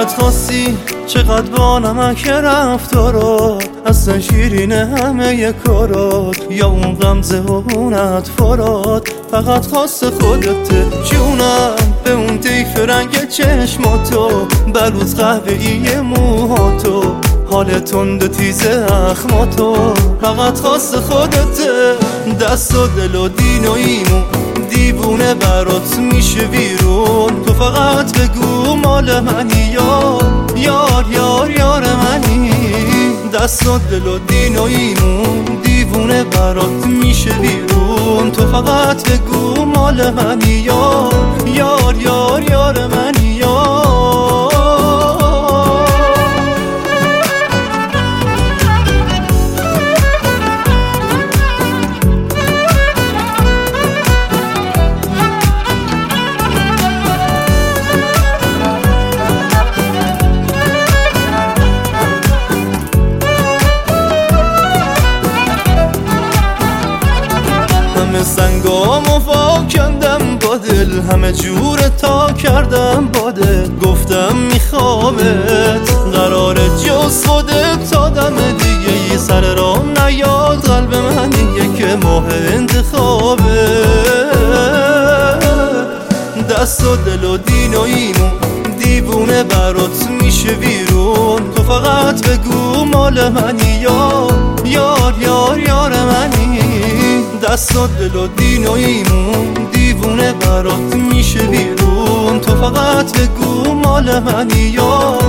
فقط خواستی چقدر با نمک رفتارات، اصلا شیرینه همه کارات، یا اون غمزه و اون اطفارات. فقط خواست خودته جونم، به اون طیف رنگ چشماتو، بلوز قهوه‌ای موهاتو، حال تند تیز اخماتو. فقط خواست خودته، دست و دل و دین و ایمون، دیوونه برات میشه ویرون. تو فقط بگو مال منی یار یار یار یار منی، دست و دل و دین و ایمون، دیوونه برات میشه ویرون. تو فقط بگو مال منی یار یار یار یار منی یار. همه سنگامو فاکندم با دل، همه جور تا کردم با دل. گفتم میخوامت، قرار جز خودت تا دم دیگه ای سر راه نیاد. قلب من دیگه که ماه انتخابه، دست و دل و دین و ایمون، دیوونه برات میشه ویرون. تو فقط بگو مال منی یار یار یار یار منی، دست و دل و دین و ایمون، دیوونه برات میشه ویرون. تو فقط بگو مال منی یار